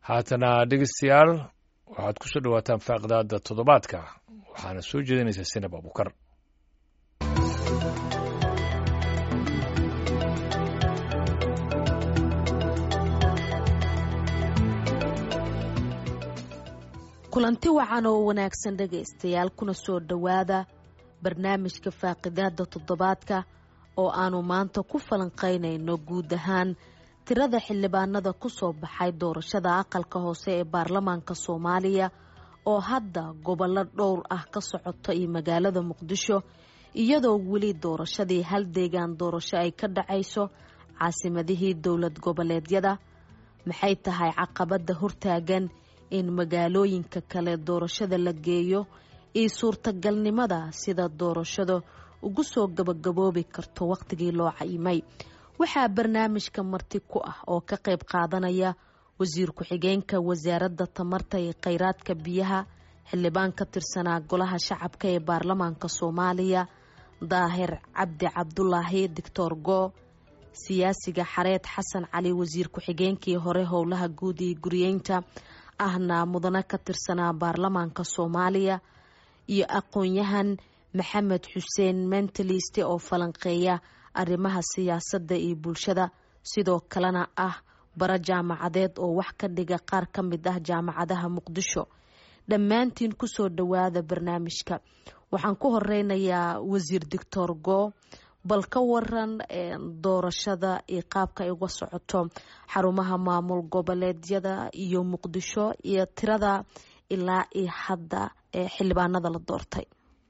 haatana dhegeystayaal waxaad ku soo dhawaataan faaqdaada toddobaadka waxaana soo jeedinaysaa Sinab Abukar. kulanti wacan oo wanaagsan dhegaystayaal kuna soo dhawaada barnaamijka faaqidaada toddobaadka oo aanu maanta ku falanqaynayno guud ahaan tirada xildhibaanada ku soo baxay doorashada aqalka hoose ee baarlamaanka Soomaaliya oo hadda gobollo dhowr ah ka socota iyo magaalada Muqdisho iyadoo weli doorashadii hal deegaan doorasho ay ka dhacayso caasimadihii dowlad goboleedyada. maxay tahay caqabada hortaagan in magaalooyinka kale doorashada la geeyo iyo suurtagalnimada sida doorashada ugu soo gabagaboobi karto waqtigii loo cayimay? waxaa barnaamijka marti ku ah oo ka qayb qaadanaya wasiir ku-xigeenka wasaaradda tamarta iyo kheyraadka biyaha, xildhibaan ka tirsanaa golaha shacabka ee baarlamaanka Soomaaliya Daahir Cabdi Cabdulaahi Dictor Go, siyaasiga Xareed Xasan Cali, wasiir ku-xigeenkii hore howlaha guud iyo guriyeynta ahna mudane ka tirsanaa baarlamaanka Soomaaliya, iyo aqoon-yahan Maxamed Xuseen Mentaliste oo falanqeeya arrimaha siyaasadda iyo bulshada, sidoo kalena ah bara jaamacadeed oo wax ka dhiga qaar ka mid ah jaamacadaha Muqdisho. dhammaantiin ku soo dhawaada barnaamijka. waxaan ku horeynayaa wasiir Dictor Go, bal ka waran doorashada iyo qaabka ay uga socoto xarumaha maamul goboleedyada iyo Muqdisho iyo tirada ilaa iyo hadda ee xildhibaanada la doortay.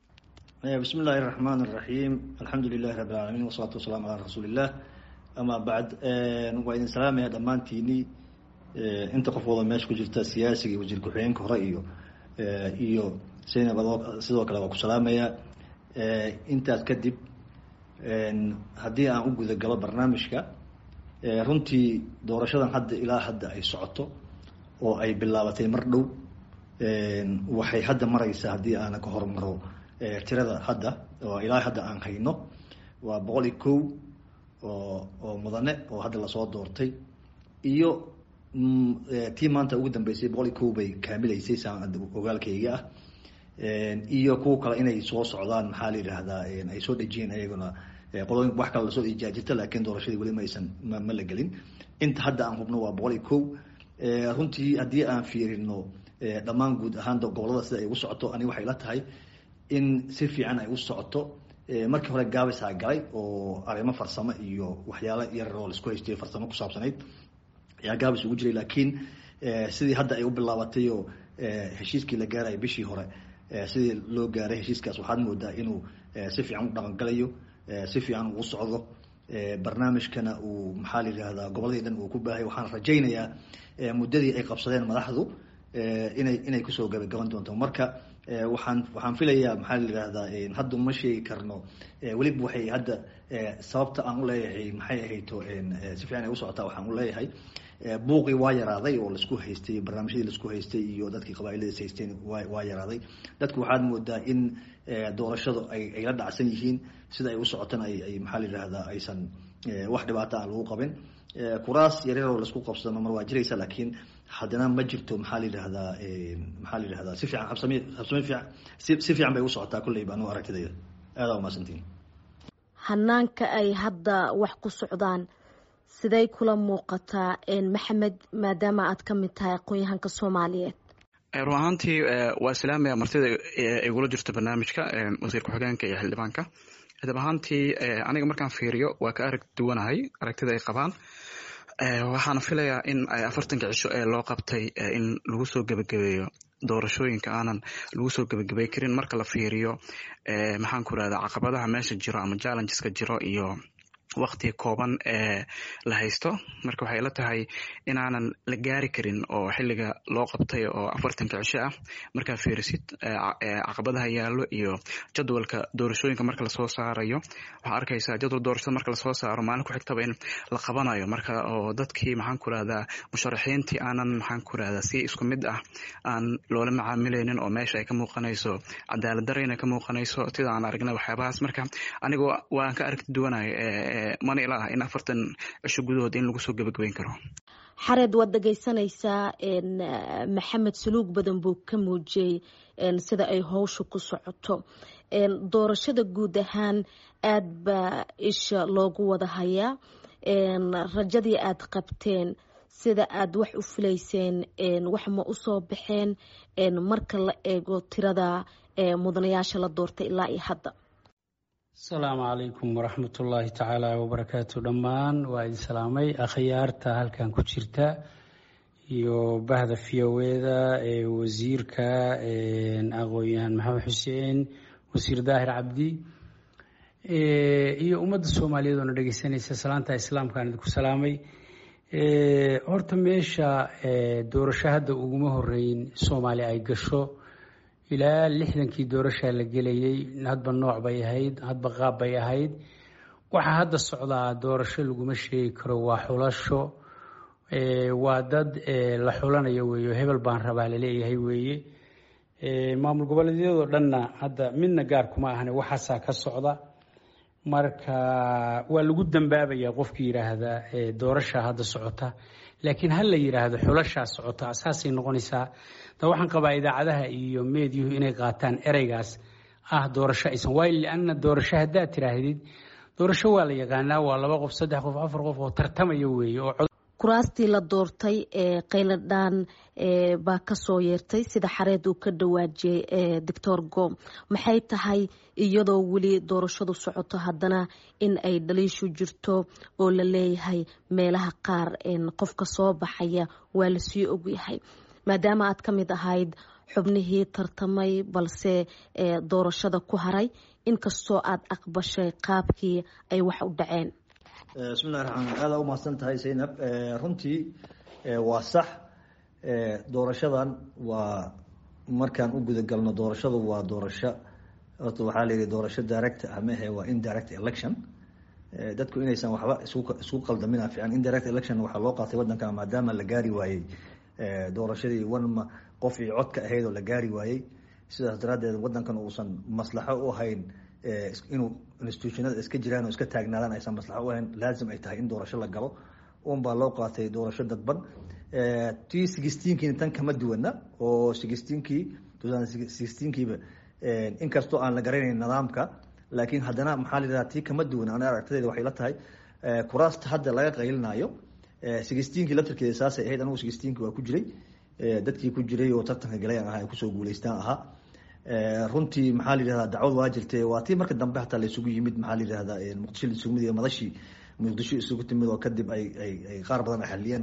بسم الله الرحمن الرحيم الحمد لله رب العالمين والصلاة والسلام على رسول الله أما بعد وإذن سلام يا دمانتيني أنت قفوضا ماشي كجرتا سياسي وزير كحيانك رأيه إيو سينا سيدوك لغاكو سلام يا أنت أتكدب هدي أن أقول ذا قلب برنامجك runtii doorashadan hadda ilaa hadda ay socoto oo ay bilaabatay mar dhow waxay hadda maraysaa haddii aan ka hormaro tirada hadda oo ilaa hadda aan hayno waa 101 oo mudane oo hadda la soo doortay iyo tii maanta ugu dambeysay 101 bay kaamilaysay saan ogaalkayga ah iyo kuwa kale inay soo socdaan maxaa la yiraahdaa ay soo dhajiyeen ayaguna qolooyin wax kale la soo ijaajirta laakiin doorashadii wali maysan ma la gelin. inta hadda aan hubno waa 101 runtii haddii aan fiirino dhammaan guud ahaan gobolada sida ay u socoto ani waxay la tahay in si fiican ay u socoto. markii hore gaabisaa galay oo arrimo farsamo iyo waxyaalo yar oo la isku haystay farsamo ku saabsanayd ayaa gaabis ugu jiray, laakiin sidii hadda ay u bilaabatay oo heshiiskii la gaaray bishii hore sidii loo gaaray heshiiskaas waxaad moodaa inuu si fiican u dhaqan galayo, si fiican uu socdo, barnaamijkana uu maxaa la yiraahdaa goboladii dhan uu ku baahay. waxaan rajaynayaa muddadii ay qabsadeen madaxdu inay kusoo gabagaban doonto. marka waxaan filayaa maxaa la yiraahdaa hadda ma sheegi karno weliba waxay hadda sababta aan u leeyahay maxay ahayto si fiican ay u socotaa. waxaan u leeyahay buuqii waa yaraaday oo laisku haystay, barnaamijyadii laisku haystay iyo dadkii qabaa'iladiis haysteen waa yaraaday. dadku waxaad moodaa in doorashadu ay la dhacsan yihiin, sida ay u socotana ay maxaa la yiraahdaa aysan wax dhibaato aan lagu qabin. kuraas yaryar oo laisku qabsado mar waa jiraysa, laakiin haddana ma jirto maxaa la yiraahdaa si fiican si fiican bay u socotaa kulleyba anigu aragtidayda. aad aa umahadsantiin. hanaanka ay hadda wax ku socdaan siday kula muuqataa Maxamed, maadaama aad ka mid tahay aqoon-yahanka Soomaaliyeed? run ahaantii waa islaamaya martida igula jirto barnaamijka wasiir ku-xigeenka iyo xildhibaanka. hadab ahaantii aniga markaan fiiriyo waa ka arag duwanahay aragtida ay qabaan. waxaana filayaa in 40 cisho ee loo qabtay in lagu soo gabagabeeyo doorashooyinka aanan lagu soo gabagabay karin marka la fiiriyo maxaan ku raahdaa caqabadaha meesha jiro ama challengeska jiro iyo waqti kooban la haysto. marka waxay la tahay inaanan la gaari karin oo xilliga loo qabtay oo 40 cisho ah markaa fiirisid caqabadaha yaallo iyo jadwalka doorashooyinka marka la soo saarayo. waxaa arkaysaa jadwal doorashada marka la soo saaro maalin ku xigtaba in la qabanayo marka oo dadkii maxaan ku raahdaa musharaxiintii aanan maxaan ku raahdaa si isku mid ah aan loola macaamilaynin oo meesha ay ka muuqanayso cadaalad darayna ka muuqanayso sida aan aragnay waxyaabahaas. marka aniga waan ka aragti duwanahay mana ilaa in 40 cisho gudahood in lagu soo gabagabeyn karo. xareed waad dhegaysanaysaa maxamed saluug badan buu ka muujiyey sida ay howsha ku socoto doorashada guud ahaan aad baa isha loogu wada hayaa rajadii aad qabteen sida aad wax u filayseen wax ma usoo baxeen marka la eego tirada mudanayaasha la doortay ilaa iyo hadda. asalaamu calaykum waraxmatullaahi tacaala wabarakaatu. dhammaan waa idin salaamay akhyaarta halkan ku jirta iyo bahda fiyoweeda wasiirka aqoon-yahan maxamed xuseen, wasiir daahir cabdi iyo ummadda soomaaliyeed oona dhegeysanaysa salaanta islaamkaan idinku salaamay. horta meesha doorasho hadda uguma horeyn soomaaliya ay gasho. ilaa 60kii doorashaa la gelayay, hadba nooc bay ahayd, hadba qaab bay ahayd. waxaa hadda socdaa doorasho laguma sheegi karo, waa xulasho, waa dad la xulanayo weeye, hebel baan rabaa laleeyahay weeye. maamul goboleedyadoo dhanna hadda midna gaar kuma ahane waxaasaa ka socda. marka waa lagu dambaabaya qofkii yidhaahda doorashaa hadda socota, laakiin ha la yidhaahdo xulashaa socota asaasay noqonaysaa. da waxaan qabaa idaacadaha iyo meediyuhu inay qaataan ereygaas doorasho aysan waayo, lianna doorasho haddaad tiraahdid doorasho waa la yaqaanaa, waa 2 qof 3 qof 4 qof oo tartamaya weeye. kuraastii la doortay qayladhaan baa kasoo yeertay sida xareed uu ka dhawaajiyey doctor Gom. maxay tahay iyadoo weli doorashadu socoto haddana in ay dhaliishu jirto oo la leeyahay meelaha qaar qofka soo baxaya waa la sii ogyahay, maadaama aad ka mid ahayd xubnihii tartamay balse doorashada ku haray, inkastoo aad aqbashay qaabkii ay wax u dhaceen. bismillahi raxmaan aada u mahadsan tahay Zaynab. runtii waa sax, doorashadan waa markaan u gudagalno doorashadu waa doorasho horta waxaa layidhi doorasho direct amahe waa indirect election. dadku inaysan waxba isku qaldamina fiican. indirect election waxaa loo qaatay wadanka maadaama la gaari waayey doorashadii qof iyo codka ahayd oo la gaari waayey. sidaas daraaddeed wadankan uusan maslaxo u ahayn inuu institutionada iska jiraan oo iska taagnaadaan aysan maslaxo u ahayn, laazim ay tahay in doorasho la galo. baa loo qaatay doorasho dadban. tii 16kii tan kama duwana oo 16kiiba inkastoo aan la garanayn nidaamka, laakiin haddana maxaa la yidhahdaa tii kama duwan. ana aragtadeeda waxay la tahay kuraasta hadda laga qaylinayo 16kii laftirkeeda saasay ahayd. anigu 16kii waa ku jiray, dadkii ku jiray oo tartanka galay aan ahaa ay kusoo guuleystaan ahaa. runtii maxaa la yidhahdaa dacwad waa jirtay, waa tii marka dambe hataa la isugu yimid maxaa la yidhahdaa muqdisho la isugu yimid iyo madashii muqdisho isugu timid oo kadib ay qaar badan ay xaliyeen.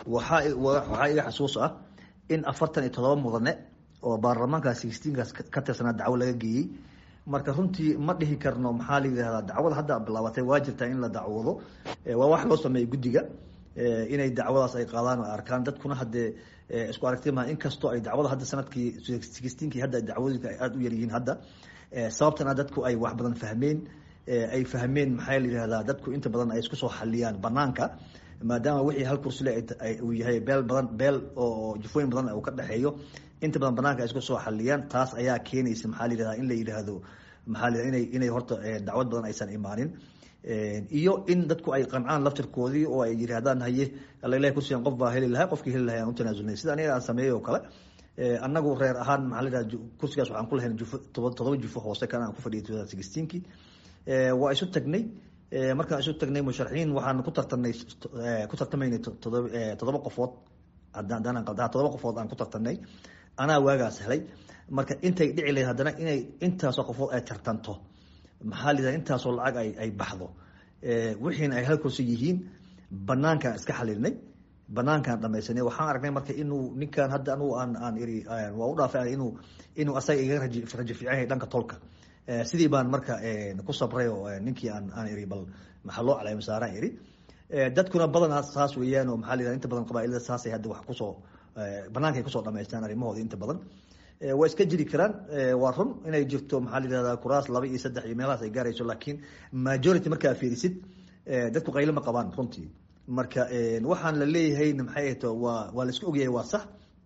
waxaa iga xasuus ah in 47 mudane oo baarlamaanka 16kaas ka tirsanaa dacwo laga geeyey. marka runtii ma dhihi karno maxaa la yidhahdaa dacwada hadda bilaabatay waa jirtaa in la dacwado. waa wax loo sameeyey guddiga inay dacwadaas ay qaadaan oo arkaan. dadkuna haddee isku aragti maaha, inkastoo ay dacwada hadda sanadkii 16kii hadda dacwadooyinka ay aada u yaryihiin hadda. sababtana dadku ay wax badan fahmeen, ay fahmeen maxaa la yidhahdaa dadku inta badan ay isku soo xaliyaan banaanka, maadaama wixii hal kursile uu yahay beel oo jufooyin badan uu ka dhexeeyo. inta badan banaanka ay isku soo xaliyaan. taas ayaa keenaysa maxaa la yidhahdaa in la yidhaahdo maxaa la yidhahdaa inay horta dacwad badan aysan imaanin, iyo in dadku ay qancaan laftirkoodii oo ay yidhaahdaan haye alla kursigan qof baa heli lahaa, qofkii heli lahaa aan u tanaasulnay. sida aniga aan sameeyey oo kale. annagu reer ahaan maxaa la yidhahdaa kursigaas waxaan ku lahayn 7 jufo hoose kan aan ku fadhiyay 16kii. waa isu tagnay. markaan isu tagnay musharaxiin waxaan ku tartamaynay 7 qofood. haddaan qaldaa 7 qofood aan ku tartanay. anaa waagaas helay. marka intay dhici lahayd haddana inay intaasoo qofood ay tartanto maxaa la yidhahdaa intaasoo lacag ay baxdo, wixiina ay hal kursi yihiin. banaankaan iska xalilinay, banaankaan dhamaysanay. waxaan aragnay marka inuu ninkan hadda anugu aan iri waa u dhaafay inuu asaga iga rajo fiican yahay dhanka tolka. sidii baan marka ku sabray oo ninkii aan iri bal maxaa loo calaamay saaraan iri. dadkuna badanaa saas weeyaan oo maxaa la yidhahdaa inta badan qabaa'ilada saasay hadda wax kusoo banaanka ay kusoo dhamaystaan arrimahooda inta badan. waa iska jiri karaan. waa run inay jirto maxaa la yidhahdaa kuraas 2 iyo 3 iyo meelahaas ay gaarayso, laakiin majority markaa fiirisid dadku qaylo ma qabaan runtii. marka waxaan la leeyahay maxay ahayto waa la isku ogyahay, waa sax.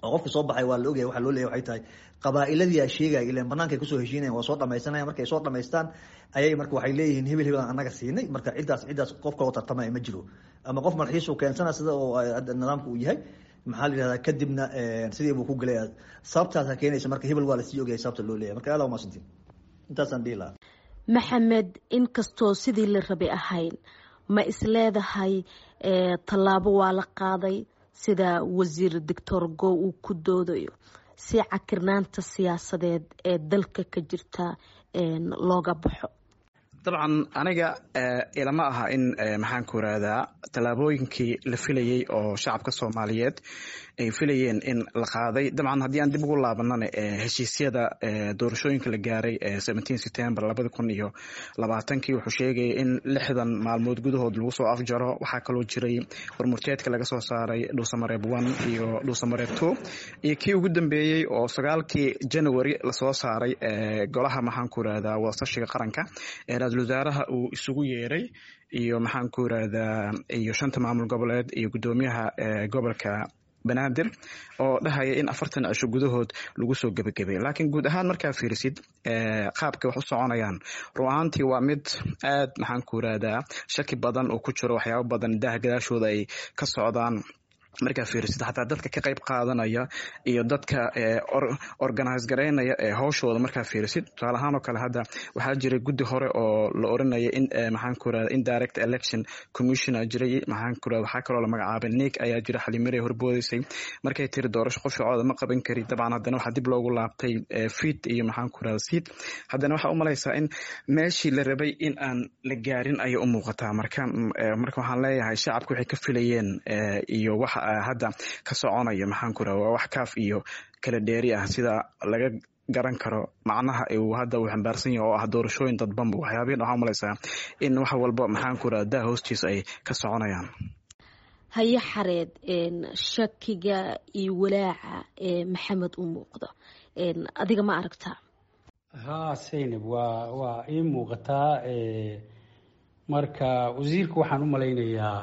oo qofka soo baxay waa la ogyahay waxa loo leeyahay waxay tahay qabaa'iladii ay sheegay ileen banaanka ay kusoo heshiinayaan waa soo dhamaysanayaan markay soo dhamaystaan ayay marka waxay leeyihiin hebel hebel annaga siinay marka ciddaas qof kaloo tartamaya ma jiro ama qof malxiis uu keensana sida oo nidaamku uu yahay maxaa la yidhahdaa kadibna sidii buu ku galay sababtaasa keenaysa marka hebel waa lasii ogyahay sababta loo leeyahay marka aad umaasantiin intaasaan dhihi lahaa maxamed inkastoo sidii la rabay ahayn ma isleedahay tallaabo waa la qaaday sida wasiir doctor go uu ku doodayo si cakirnaanta siyaasadeed ee dalka ka jirta looga baxo dabcan aniga ilama aha in maxaan ku irahdaa tallaabooyinkii la filayey oo shacabka soomaaliyeed ay filayeen in la qaaday dabcan haddii aan dib ugu laabanana heshiisyada doorashooyinka la gaaray 17 September 2020 wuxuu sheegayay in 60 maalmood gudahood lagu soo afjaro waxaa kaloo jiray hormurteedka laga soo saaray dhuusamareeb 1 iyo dhuusamareeb 2 iyo kii ugu dambeeyey oo 9kii January lasoo saaray golaha maxaan ku irahdaa wadashiga qaranka ra-iisul wasaaraha uu isugu yeeray iyo maxaan ku irahdaa iyo 5 maamul goboleed iyo gudoomiyaha gobolka banaadir oo dhahaya in 40 cisho gudahood lagu soo gabagabay laakiin guud ahaan markaa fiirisid qaabka wax u soconayaan ru'aantii waa mid aad maxaan ku irahdaa shaki badan oo ku jiro waxyaabo badan daahgadaashooda ay ka socdaan markaa fiirisid xataa dadka ka qayb qaadanaya iyo dadka organize gareynaya hawshooda markaa fiirisid tusaale ahaan oo kale hadda waxaa jiray guddi hore oo la oranaya in maxaan ku irahdaa indirect election commission jiray maxaan ku irahdaa waxaa kaloo la magacaabay NEC ayaa jira xalimirey horboodisay markay tiri doorasho qofcooda ma qaban kari dabcan haddana waxaa dib loogu laabtay fit iyo maxaan ku irahdaa seat haddana waxaa u malaysaa in meeshii la rabay in aan la gaarin ayay u muuqataa marka waxaan leeyahay shacabku waxay ka filayeen iyo waxa hadda ka soconaya maxaan ku irahdaa wax kaaf iyo kala dheeri ah sida laga garan karo macnaha uu hadda uu xambaarsan yahay oo ah doorashooyin dadbanba waxyaabahan waxaa malaysaa in wax walba maxaan ku irahdaa hoostiisa ay ka soconayaan haye xareed shakiga iyo walaaca maxamed u muuqdo adiga ma aragtaa haa Saynab waa ii muuqataa marka wasiirku waxaan u malaynayaa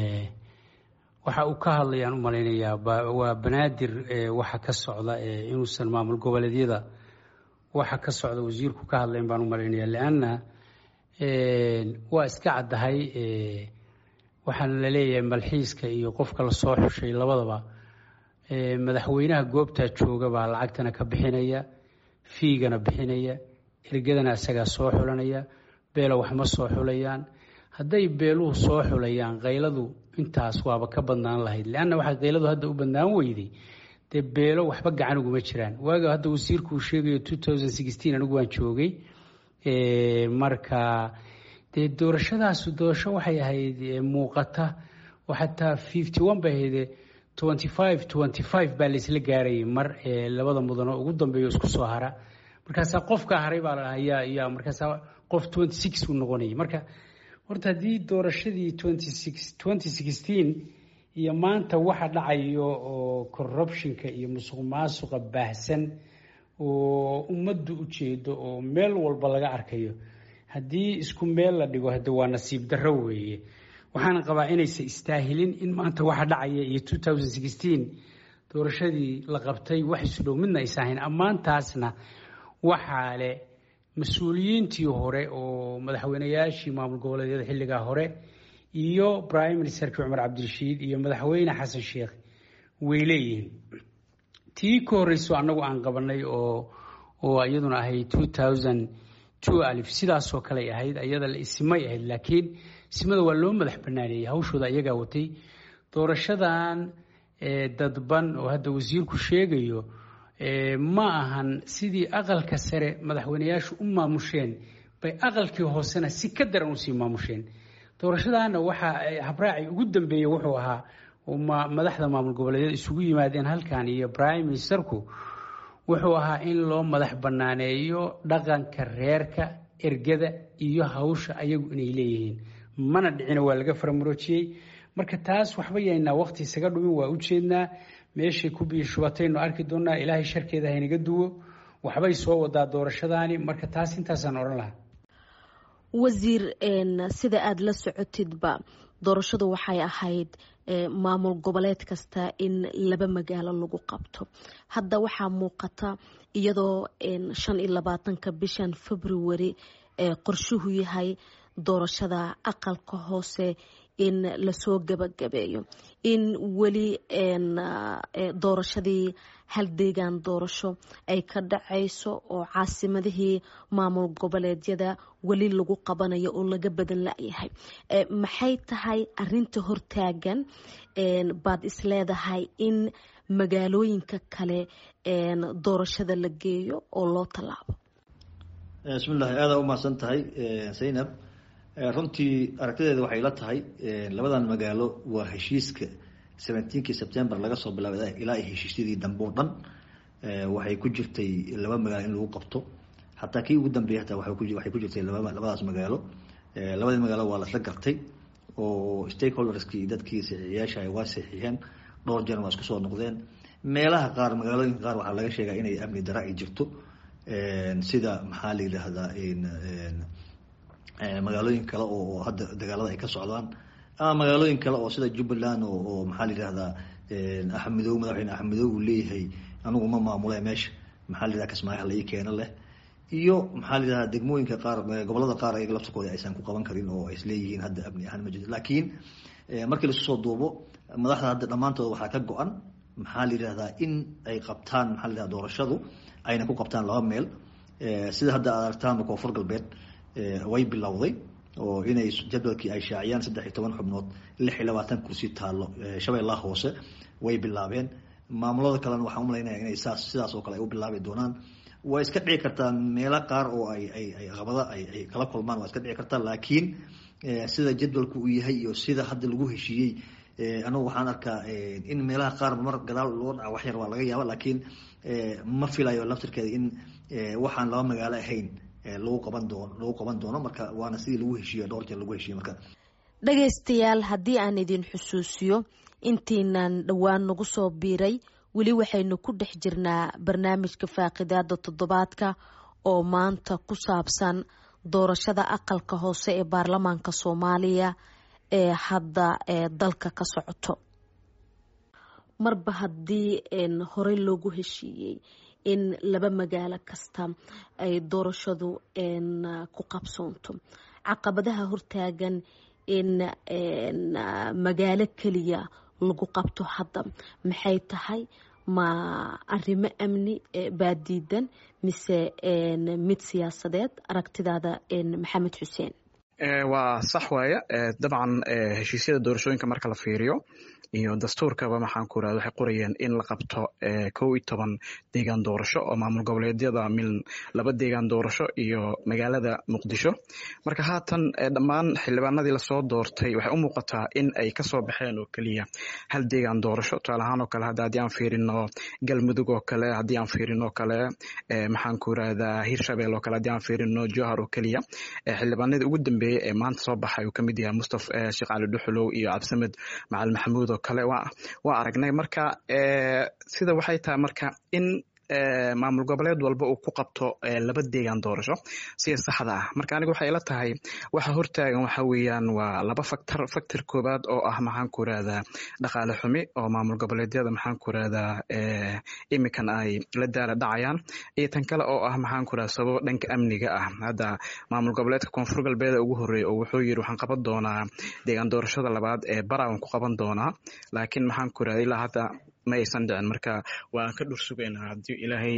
waxa uu ka hadlayaan u malaynayaa waa banaadir waxa ka socda inuusan maamul goboleedyada waxa ka socda wasiirku ka hadlayn baan u malaynayaa laana waa iska caddahay waxaan la leeyahay malxiiska iyo qofka la soo xushay labadaba madaxweynaha goobta jooga baa lacagtana ka bixinaya fiigana bixinaya ergadana isagaa soo xulanaya beelo wax ma soo xulayaan hadday beeluhu soo xulayaan qayladu intaas waaba ka badnaan lahayd laana waxa qayladu hadda u badnaan weyday dee beelo waxba gacan uguma jiraan waaga hadda wasiirku uu sheegayo 2016 anigu waan joogay marka dee doorashadaas doorasho waxay ahayd muuqata oo xataa 51 bay ahayd 25 baa laysla gaarayay mar labada mudano ugu dambeeyo isku soo hara markaasaa qofka haray baa la ayaa markaasaa qof 26 uu noqonayay marka horta haddii doorashadii 2016 iyo maanta waxa dhacayo oo corruptionka iyo musuqmaasuqa baahsan oo ummaddu u jeedo oo meel walba laga arkayo haddii isku meel la dhigo hadda waa nasiib darro weeye waxaan qabaa inaysan istaahilin in maanta waxa dhacaya iyo 2016 doorashadii la qabtay wax isu dhow midna aysan ahayn ammaantaasna waxaa leh mas-uuliyiintii hore oo madaxweynayaashii maamul goboleedyada xilligaa hore iyo prime ministerkii cumar cabdirashiid iyo madaxweyne xasan sheekh way leeyihiin tii ka horreyso annagu aan qabanay oo iyaduna ahayd 2002 sidaasoo kale ahayd iyada la isimay ahayd laakiin isimada waa loo madax banaaneeyey hawshooda iyagaa watay doorashadan dadban oo hadda wasiirku sheegayo ma ahan sidii aqalka sare madaxweynayaashu u maamusheen bay aqalkii hoosena si ka daran usii maamusheen doorashadaana waxa habraaci ugu dambeeyey wuxuu ahaa madaxda maamul goboleedyada isugu yimaadeen halkan iyo prime ministerku wuxuu ahaa in loo madax banaaneeyo dhaqanka reerka ergada iyo hawsha ayagu inay leeyihiin mana dhicina waa laga faramuroojiyey marka taas waxba yaynaa waqti isaga dhumin waa u jeednaa meeshay ku biyo shubataynu arki doonaa ilaahay sharkeeda haynaga duwo waxbay soo wadaa doorashadaani marka taas intaasaan odhan lahaa wasiir sida aada la socotidba doorashadu waxay ahayd maamul goboleed kasta in 2 magaalo lagu qabto. Hadda waxaa muuqata iyadoo 25 bishan February qorshuhu yahay doorashada aqalka hoose in lasoo gabagabeeyo, in weli doorashadii hal deegaan doorasho ay ka dhacayso oo caasimadihii maamul goboleedyada weli lagu qabanayo oo laga badan la'yahay. Maxay tahay arinta hortaagan baad isleedahay in magaalooyinka kale doorashada la geeyo oo loo tallaabo? bismillaah, aad u mahadsan tahay Zainab. runtii aragtideeda waxay la tahay labadan magaalo waa heshiiska 17 September laga soo bilaabay ilaa heshiisyadii dambe oo dhan waxay ku jirtay 2 magaalo in lagu qabto. hatta kii ugu dambeeyay hatta waxay ku jirtay labadaas magaalo. labadii magaalo waa la isla gartay oo stakeholderskii dadkii saxiiyaasha ay waa saxiixeen, dhowr jeer waa isku soo noqdeen. meelaha qaar magaalooyinka qaar waxaa laga sheegaa inay amni darro ay jirto, sida maxaa la yiraahdaa magaalooyin kale oo hadda dagaalada ay ka socdaan, ama magaalooyin kale oo sida Jubbaland oo maxaa la yiraahdaa Axmedow, madaxweyne Axmedow uu leeyahay anigu ma maamulay meesha, maxaa la yiraahdaa Kismaayo la ii keeno leh, iyo maxaa la yiraahdaa degmooyinka qaar, gobolada qaar ay laftirkooda aysan ku qaban karin oo ay isleeyihiin hadda amni ahaan ma jirto. laakiin markii la soo duubo madaxda hadda dhammaantood waxaa ka go-an maxaa la yiraahdaa in ay qabtaan maxaa la yiraahdaa doorashadu ayna ku qabtaan 2 meel. sida hadda aad aragtaan Koonfur Galbeed way bilowday oo inay jadwalkii ay shaaciyaan 13 xubnood 26 kursi taalo Shabeellaha Hoose way bilaabeen. maamulada kalena waxaan u maleynayaa inay sidaas oo kale ay u bilaabi doonaan. way iska dhici kartaa meelo qaar oo ay qabada ay kala kulmaan, waa iska dhici kartaa. laakiin sida jadwalku uu yahay iyo sida hadda lagu heshiiyey, anigu waxaan arkaa in meelaha qaar mar gadaal loo dhaco wax yar waa laga yaaba, laakiin ma filayo laftirkeeda in waxaan 2 magaalo ahayn lagu qaban doono. marka waana sidii lagu heshiiyo, dhowr jeer lagu heshiiyo. marka dhagaystayaal, haddii aan idin xusuusiyo intiinan dhowaan nagu soo biiray, weli waxaynu ku dhex jirnaa barnaamijka faaqidaada toddobaadka oo maanta ku saabsan doorashada aqalka hoose ee baarlamaanka Soomaaliya ee hadda dalka ka socoto. marba haddii horey loogu heshiiyey in 2 magaalo kasta ay doorashadu ku qabsoonto, caqabadaha hortaagan in magaalo keliya lagu qabto hadda maxay tahay? ma arrimo amni baa diidan mise mid siyaasadeed? aragtidaada Maxamed Xuseen. waa sax waaye. dabcan heshiisyada doorashooyinka marka la fiiriyo iyo dastuurkaba maxaan ku raad waxay qorayeen in la qabto 11 deegaan doorasho oo maamul goboleedyada min 2 deegaan doorasho iyo magaalada Muqdisho. marka haatan dhammaan xildhibaanadii la soo doortay waxay u muuqataa in ay ka soo baxeen oo kaliya hal deegaan doorasho. tusaale ahaan oo kale haddii aan fiirino Galmudug oo kale, haddii aan fiirino kale maxaan ku raadaa Hirshabelle oo kale, haddii aan fiirino Jowhar oo kaliya. xildhibaanadii ugu dambeeyay ee maanta soo baxay uu kamid yahay Mustafa Sheekh Cali Dhuxulow iyo Cabdisamed Macalin Maxamuud kale waa aragnay. marka sida waxay tahay marka in maamul goboleed walba uu ku qabto 2 deegaan doorasho si saxda ah. marka aniga waxay ila tahay waxa hortaagan waxa weeyaan waa 2 factor koobaad oo ah maxaan ku raadaa dhaqaale xumi oo maamul goboleedyada maxaan ku raadaa imikan ay la daala dhacayaan, iyo tan kale oo ah maxaan ku raadaa sabab dhanka amniga ah. hadda maamul goboleedka Koonfur Galbeed ugu horeeyay oo wuxuu yiri waxaan qaban doonaa deegaan doorashada labaad ee Baraawan ku qaban doonaa, laakiin maxaan ku raadaa ilaa hadda ma aysan dhicin. marka waan ka dhursugaynaa haddii ilaahay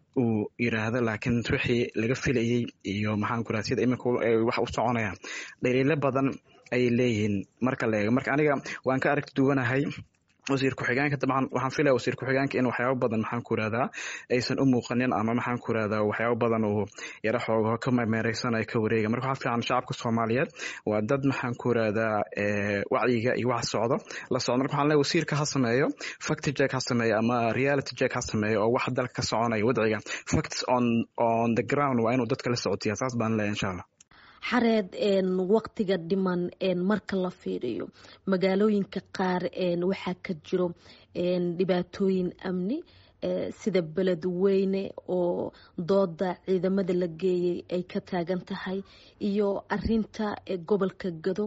uu yiraahdo, laakiin wixii laga filayay iyo maxaan ku raadaa sida imika wax u soconaya dhaliilo badan ay leeyihiin marka la eego. marka aniga waan ka aragti duwanahay wasiir ku-xigeenka. dabcan waxaan filayaa wasiir ku-xigeenka in waxyaabo badan maxaan ku raadaa aysan u muuqanin, ama maxaan ku raadaa waxyaabo badan oo yara xoogo ka meereysan ay ka wareega. marka waxaa fiican shacabka Soomaaliyeed waa dad maxaan ku raadaa wacyiga iyo wax socdo la socdo. marka waxaan leeyahay wasiirka ha sameeyo fact check, ha sameeyo ama reality check, ha sameeyo oo wax dalka ka soconaya wadciga facts on the ground waa inuu dadka la socotiyaa. saas baan leeyahay insha Allah. xareed waqtiga dhiman marka la fiiriyo magaalooyinka qaar waxaa ka jiro dhibaatooyin amni sida Beledweyne oo dooda ciidamada la geeyay ay ka taagan tahay, iyo arinta gobolka Gado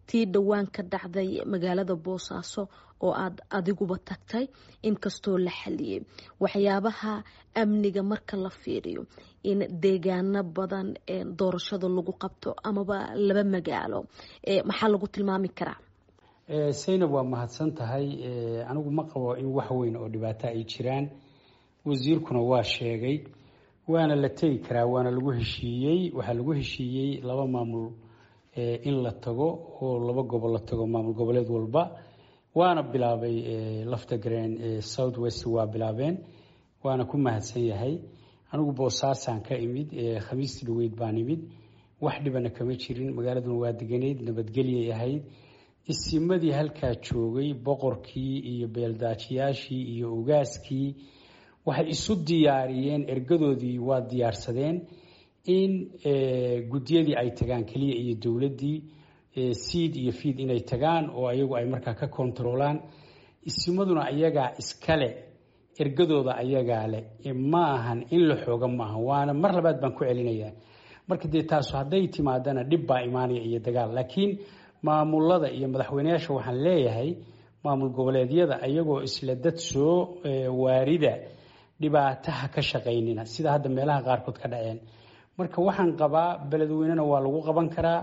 tii dhowaan ka dhacday magaalada Boosaaso oo aad adiguba tagtay inkastoo la xaliyay waxyaabaha amniga marka la fiiriyo in deegaano badan doorashada lagu qabto amaba laba magaalo maxaa lagu tilmaami karaa? Saynab waa mahadsan tahay. Anigu ma qabo in wax weyn oo dhibaato ay jiraan. Wasiirkuna waa sheegay waana la tegi karaa, waana lagu heshiiyey. Waxaa lagu heshiiyey laba maamul in la tago oo laba gobol la tago, maamul goboleed walba. Waana bilaabay lafta gareen South West waa bilaabeen. Waana ku mahadsan yahay. Anigu Boosaasan ka imid, Khamiistii dhaweyd baan imid. Wax dhibana kama jirin, magaaladuna waa deganeyd, nabadgelyo ahayd. Isimadii halkaa joogay, boqorkii iyo beeldaajiyaashii iyo ugaaskii waxay isu diyaariyeen, ergadoodii waa diyaarsadeen in gudiyadii ay tagaan kaliya iyo dowladdii seed iyo feed inay tagaan oo ayagu ay markaa ka kontroolaan. Isimaduna ayagaa iskale, ergadooda ayagaa leh, ma ahan in la xooga ma ahan. Waana mar labaad baan ku celinayaa. Marka dee taasu hadday timaadana dhib baa imaanaya iyo dagaal. Laakiin maamulada iyo madaxweynayaasha waxaan leeyahay maamul goboleedyada ayagoo isla dad soo waarida dhibaataha ka shaqaynina sida hadda meelaha qaarkood ka dhaceen. Marka waxaan qabaa beledweynena waa lagu qaban karaa,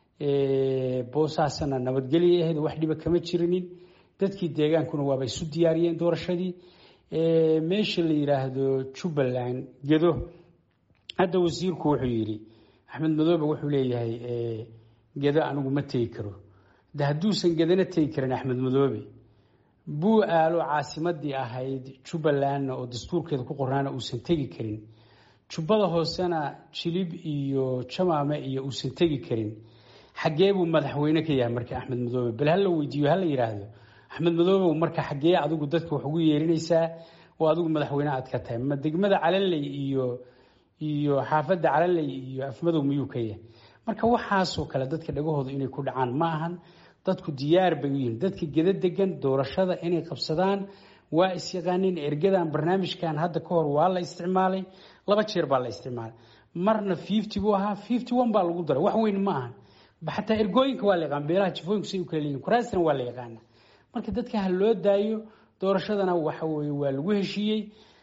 Boosaasana nabadgelyo ahayd, wax dhiba kama jirinin. Dadkii deegaankuna waaba isu diyaariyeen doorashadii. Meesha la yiraahdo Jubbaland Gedo, hadda wasiirku wuxuu yiri Axmed Madoobe wuxuu leeyahay Gedo anigu ma tegi karo. Hadduusan Gedana tegi karin Axmed Madoobe buu aalo caasimadii ahayd Jubbaland oo dastuurkeeda ku qornaana uusan tegi karin. Jubbada hoosena Jilib iyo Jamaame iyo uusan tegi karin. Xagee buu madaxweyne ka yahay marka Axmed Madoobe? Bal hal la weydiiyo, hal la yiraahdo Axmed Madoobe marka xagee adigu dadka wax ugu yeerinaysaa oo adigu madaxweyne aad ka tahay? Ma degmada Calanley iyo xaafadda Calanley iyo Afmadow miyuu ka yahay? Marka waxaasoo kale dadka dhagahooda inay ku dhacaan ma ahan. Dadku diyaar bay yihiin, dadka Geda degan doorashada inay qabsadaan waa is yaqaaniin. Ergadan barnaamijkan hadda ka hor waa la isticmaalay, 2 jeer baa la isticmaalay. Marna 50 buu ahaa, 51 baa lagu daray. Wax weyn ma ahan. Xataa ergooyinka waa la yaqaan, beelaha jifooyinku say u kala leeyihiin, kuraasna waa la yaqaana. Marka dadka ha loo daayo, doorashadana waxa weeye waa lagu heshiiyey.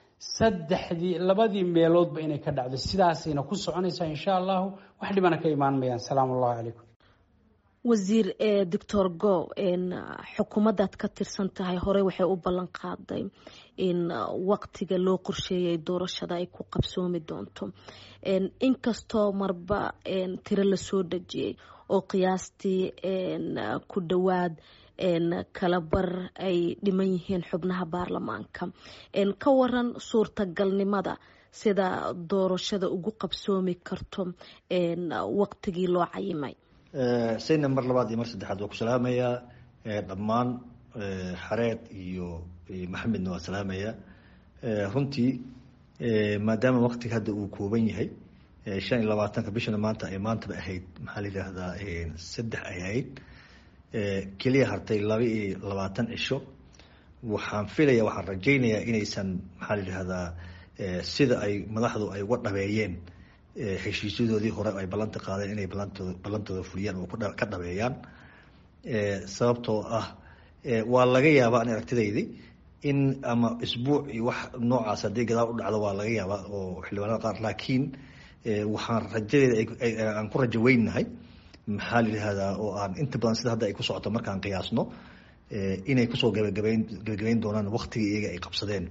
labadii meeloodba inay ka dhacdo sidaasayna ku soconaysaa insha Allah. Wax dhibana ka imaan mayaan. Salaamu alaykum. Wasiir Dr. Go xukuumadda ka tirsan tahay hore waxay u ballan qaaday in waqtiga loo qorsheeyay doorashada ay ku qabsoomi doonto. Inkastoo marba tiro la soo dajiyay oo qiyaastii ku dhawaad kala bar ay dhiman yihiin xubnaha baarlamaanka. Ka waran suurtagalnimada sida doorashada ugu qabsoomi karto waqtigii loo cayimay? sayna mar labaad iyo mar saddexaad waa ku salaamayaa dhammaan xareed iyo maxamedna waa salaamayaa. Runtii maadaama waqtiga hadda uu kooban yahay 25 bishana maanta ay maantaba ahayd maxaa la yiraahdaa 3 ay ahayd kaliya hartay 22 cisho. waxaan rajaynayaa inaysan maxaa la yiraahdaa sida ay madaxdu ay uga dhabeeyeen heshiisyadoodii hore ay balanta qaadeen inay balantooda fuliyaan oo ka dhabeeyaan. Sababtoo ah waa laga yaabaa in aragtidaydii in ama isbuuc iyo wax noocaas haddii gadaal u dhacdo waa laga yaabaa oo xildhibaanada qaar. Laakiin waxaan rajadeeda aan ku rajo weynahay maxaa la yidhahdaa oo aan inta badan sida hadda ay ku socoto markaan qiyaasno inay kusoo gabagabayn doonaan waqtigii iyaga ay qabsadeen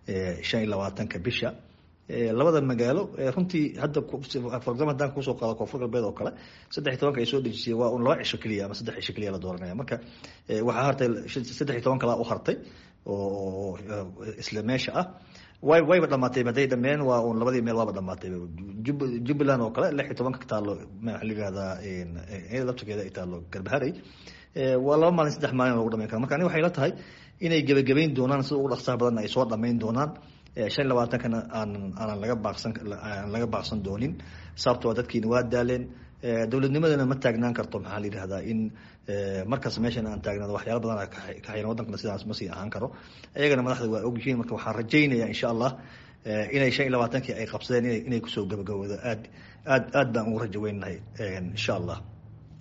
25 bisha. labada magaalo runtii hadda program haddaan kusoo qaado koonfur galbeed oo kale 13 ay soo dejisay waa un 2 cisho keliya ama 3 cisho keliya la dooranaya. Marka waxaa hartay 13 kala u hartay oo isla meesha ah wayba dhamaatay baday dhameen waa un labadii meel waaba dhamaatay. Jubbaland oo kale 16 ka taalo maxaa la yiraahdaa labtakeeda ay taalo Galbaharey waa 2 maalin 3 maalin lagu dhameyn karo. Marka aniga waxay la tahay inay gabagabayn doonaan sida ugu dhaqsaha badan ay soo dhameyn doonaan 25-kana aan laga baaqsan doonin. Sababtoo dadkiina waa daaleen, dowladnimadana ma taagnaan karto maxaa la yiraahdaa in markaas meeshan aan taagnaado waxyaalo badan ka hayno wadankana sidaas ma sii ahaan karo. Ayagana madaxda waa og yihiin. Marka waxaan rajaynayaa insha Allah inay 25-kii ay qabsadeen inay kusoo gabagabowdo aad baan ugu rajo weynahay insha Allah.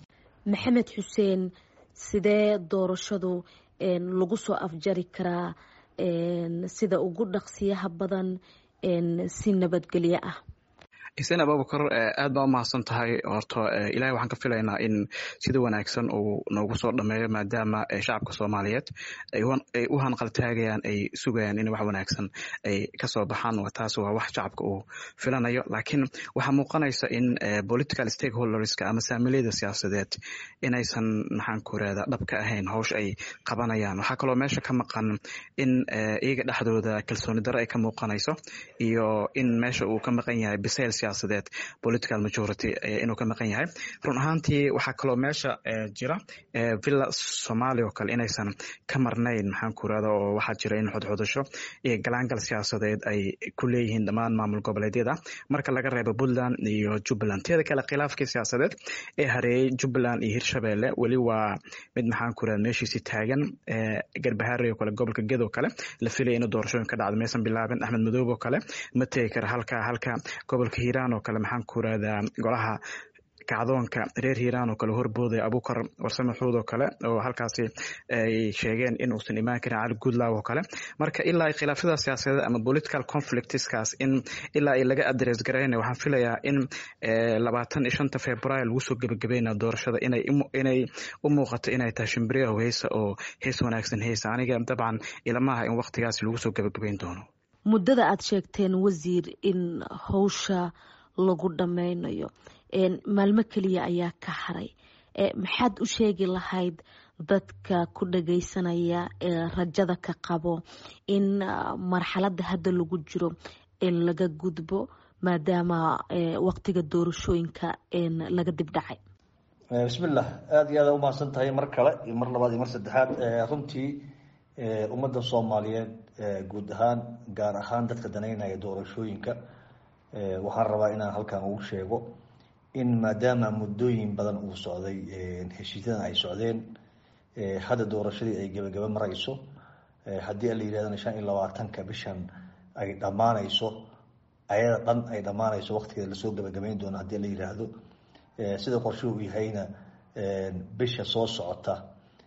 maxamed xuseen sidee doorashadu lagu soo afjari karaa sida ugu dhaqsiyaha badan si nabadgelyo ah? xuseen abubakar aad baa u mahadsan tahay. horta ilahay waxaan ka filaynaa in sida wanaagsan uu noogu soo dhameeyo, maadaama shacabka soomaaliyeed ay u hanqaltaagayaan, ay sugayaan in wax wanaagsan ay kasoo baxaan. taas waa wax shacabka uu filanayo. laakiin waxaa muuqanaysa in political stakeholderska ama saamiliyada siyaasadeed inaysan maxaan ku irahdaa dhab ka ahayn hawsha ay qabanayaan. waxaa kaloo meesha ka maqan in iyaga dhexdooda kalsooni daro ay ka muuqanayso, iyo in meesha uu ka maqan yahay bisayl siyaasadeed, political majority inuu ka maqan yahay. run ahaantii waxaa kaloo meesha jira villa Soomaaliya oo kale inaysan ka marnayn maxaan ku irahdaa, oo waxaa jira in xodxodasho iyo galaangal siyaasadeed ay ku leeyihiin dhammaan maamul goboleedyada marka laga reebo Puntland iyo Jubbaland. teeda kale khilaafkii siyaasadeed ee hareeyay Jubbaland iyo Hirshabelle weli waa mid maxaan ku irahdaa meeshiisi taagan. Garbaharey oo kale, gobolka Gedo kale la filaya inuu doorashooyin ka dhacdo maysan bilaabin. Axmed Madoobe oo kale ma tegi kara halka gobolka Hiiraan oo kale maxaan ku irahdaa golaha kacdoonka reer Hiiraan oo kale horbooday Abuukar Warsame Xuud oo kale, oo halkaasi ay sheegeen in uusan imaan karin Cali Goodlaw oo kale. marka ilaa khilaafyada siyaasadeed ama political conflictskaas in ilaa ay laga address garaynayo, waxaan filayaa in 25 February lagu soo gabagabeynaa doorashada inay u muuqato inay tahay shimbiriyaha heesa oo hees wanaagsan heesa. aniga dabcan ilamaha in waqtigaas lagu soo gabagabeyn doono. muddada aad sheegteen wasiir in hawsha lagu dhammaynayo maalmo keliya ayaa ka haray, maxaad u sheegi lahayd dadka ku dhagaysanaya rajada ka qabo in marxaladda hadda lagu jiro in laga gudbo maadaama waqtiga doorashooyinka laga dibdhacay? bismillah, aada iyo aada u mahadsan tahay mar kale iyo mar labaad iyo mar saddexaad. runtii ummadda Soomaaliyeed guud ahaan, gaar ahaan dadka danaynaya doorashooyinka, waxaan rabaa inaan halkan ugu sheego in maadaama muddooyin badan uu socday, heshiisyadan ay socdeen, hadda doorashadii ay gebagaba marayso, haddii la yidhahdana 25 bishan ay dhammaanayso, ayada dhan ay dhammaanayso, waqtigeeda lasoo gebagabayn doono haddii la yidhaahdo. sida qorshuhu uu yahayna bisha soo socota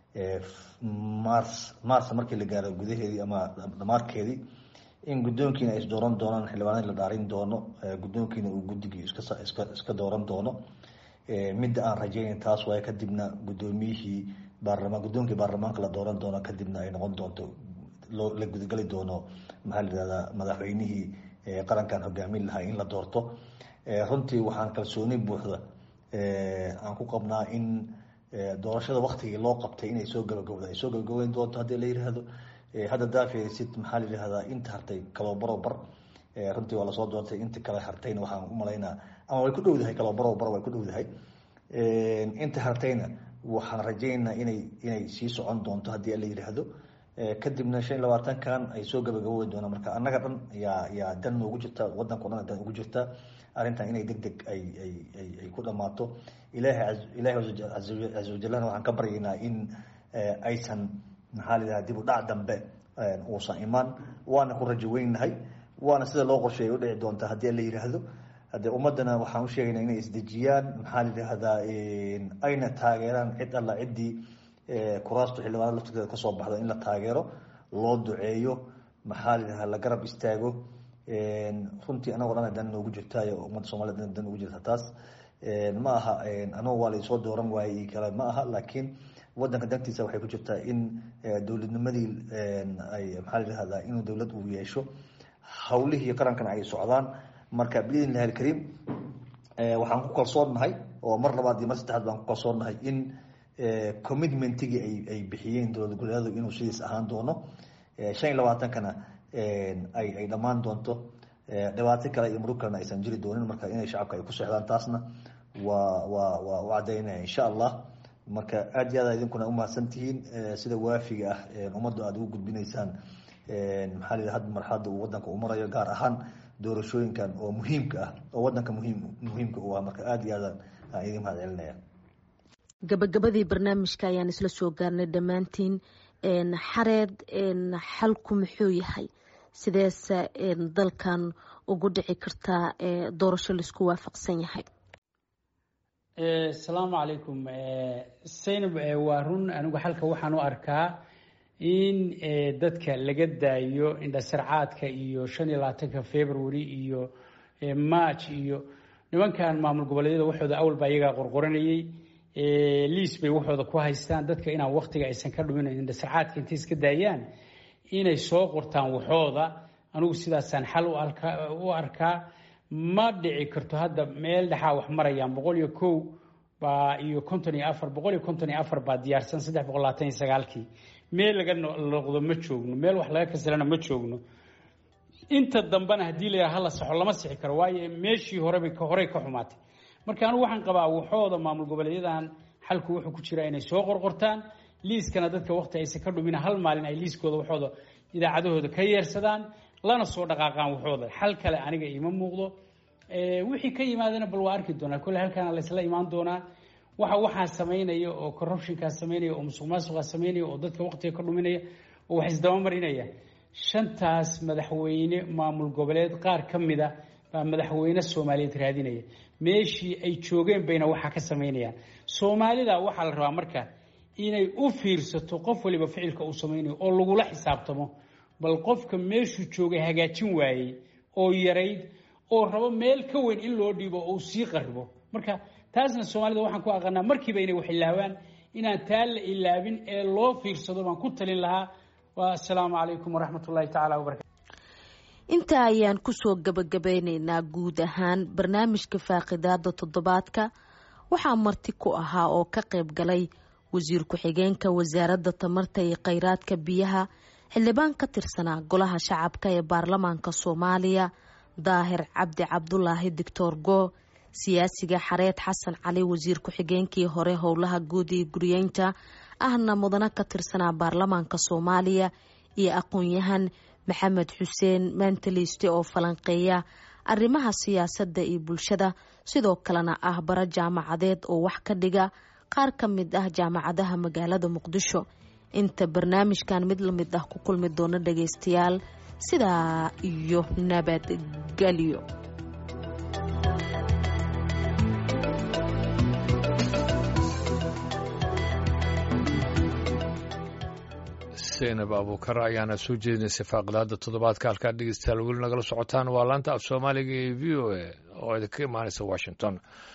mars markii la gaaro gudaheedii ama dhamaadkeedii, in guddoonkiina ay isdooran doonaan, xildhibaanadii la dhaarin doono, guddoonkiina uu guddigii iska dooran doono. midda aan rajaynayn taas waaye. kadibna guddoonkii baarlamaanka la dooran doono, kadibna ay noqon doonto la gudagali doono maxaa la yidhahdaa madaxweynihii qarankan hogaamin lahaa in la doorto. runtii waxaan kalsooni buuxda aan ku qabnaa in doorashada waqtigii loo qabtay inay soo gabagabeyn doonto haddii la yidhaahdo. hadda daafesid maxaa la yidhahdaa inta hartay kaloobarobar, runtii waa lasoo doortay. inta kale hartayna waxaan u malaynaa ama way ku dhowdahay, kaloobarobar way ku dhowdahay. inta hartayna waxaan rajaynaynaa inay sii socon doonto haddii la yidhaahdo. kadibna 25kan ay soo gabagaboodi doonaan. marka annaga dhan yaa dan noogu jirta, wadanka o dhan dan ugu jirta arrintan inay deg deg ay ku dhammaato. ilaahay caza wajalana waxaan ka baryaynaa in aysan maxaa la yidhahda dib u dhac dambe uusan imaan. waana ku rajo weynahay, waana sida loo qorsheeyay u dhici doonta haddii la yidhaahdo. haddee ummaddana waxaan u sheegaynaa inay isdejiyaan, maxaa la yidhahdaa ayna taageeraan cid alla ciddii kuraastu xildhibaanada laftirkeeda kasoo baxdo, in la taageero, loo duceeyo, maxaa la yidhahdaa la garab istaago. runtii anagoo dhan dan noogu jirtaayo ummadda Soomaaliyed dan ugu jirta taas. ma aha anagu waa laysoo dooran waayey kale ma aha, laakiin wadanka dantiisa waxay ku jirtaa in dowladnimadii ay maxaa la yidhahdaa inuu dowlad uu yeesho, hawlihii qarankana ay socdaan. marka biidn illahi alkariim waxaan ku kalsoonnahay, oo mar labaad iyo mar saddexaad baan ku kalsoonnahay in commitmentigii ay bixiyeen dowlad goboleedyadu inuu sidiis ahaan doono. 25kana ay dhammaan doonto, dhibaato kale iyo murug kalena aysan jiri doonin. marka inay shacabka ay ku socdaan taasna waa u cadaynaya insha allah. marka aad iyo aad idinkuna umahadsantihiin sida waafiga ah ummaddu aada ugu gudbinaysaan maxaa la yidhahda hadda marxaladda uu wadanka u marayo, gaar ahaan doorashooyinkan oo muhiimka ah, oo wadanka muhiimka u ah. marka aad iyo aad aan idin mahad celinaya. gabagabadii barnaamijka ayaan isla soo gaarnay dhammaantiin. xareed, xalku muxuu yahay? sideese dalkan ugu dhici kartaa doorasho laisku waafaqsan yahay? asalaamu calaykum saynab waa run anigu xalka waxaan u arkaa in dadka laga daayo indhasarcaadka iyo 25 February iyo March iyo nimankan maamul goboleedyada waxooda awalba iyaga qorqoranayay liis bay waxooda ku haystaan dadka inaan waqtiga aysan ka dhumin indhasarcaadka intay iska daayaan inay soo qortaan waxooda anigu sidaasaan xal u arkaa ma dhici karto hadda meel dhaxaa wax marayaan 101 baa iyo 54 baa diyaarsan 329kii meel laga noqdo ma joogno meel wax laga kasalana ma joogno inta dambana hadii la yiraahdo la saxo lama sixi karo waayo meeshii hore ka xumaatay marka anigu waxaan qabaa waxooda maamul goboleeyadan xalku wuxuu ku jira inay soo qorqortaan liiskana dadka waqti aysan ka dhumin hal maalin ay liiskooda waxooda idaacadahooda ka yeersadaan lana soo dhaqaaqaan waxooda xal kale aniga ima muuqdo wixii ka yimaadana bal waa arki doonaa kulli halkaana la isla imaan doonaa waxa sameynaya oo corruptionka sameynaya oo musuqmaasuqa sameynaya oo dadka waqtiga ka dhuminaya oo wax isdaba marinaya shantaas madaxweyne maamul goboleed qaar kamida baa madaxweyne Soomaaliyeed raadinaya meeshii ay joogeen bayna waxa ka sameynayaan Soomaalida waxa la rabaa marka inay u fiirsato qof waliba ficilka uu sameynayo oo lagu la xisaabtamo bal qofka meeshuu joogay hagaajin waayay oo yareyd oo rabo meel ka weyn in loo dhiibo oo sii qarbo marka taasna Soomaalida waxaan ku aqoonaa markiiba inay wax ilaawaan inaan taal ilaabin ee loo fiirsado baan ku talin lahaa wa assalaamu calaykum waraxmatullaahi tacaala wabarakaatu inta ayaan ku soo gabagabeynaynaa guud ahaan barnaamijka faaqidaada toddobaadka waxaa marti ku ahaa oo ka qayb galay wasiir ku-xigeenka wasaaradda tamarta iyo kheyraadka biyaha xildhibaan ka tirsanaa golaha shacabka ee baarlamaanka Soomaaliya daahir cabdi cabdulaahi Dictor Go siyaasiga Xareed Xasan Cali wasiir ku-xigeenkii hore howlaha guud iyo guriyeynta ahna mudana ka tirsanaa baarlamaanka Soomaaliya iyo aqoon-yahan Maxamed Xuseen Mantaliste oo falanqeeya arrimaha siyaasadda iyo bulshada sidoo kalena ah bara jaamacadeed oo wax ka dhiga qaar ka mid ah jaamacadaha magaalada Muqdisho inta barnaamijkan mid la mid ah ku kulmi doona dhageystayaal sidaa iyo nabadgelyo. Zainab Abuukar ayaana soo jeedinaysa faaqidaada toddobaadka halkaa dhegeystayaal weli nagala socotaan waa laanta af Soomaaliga ee VOA oo idinka imaanaysa Washington.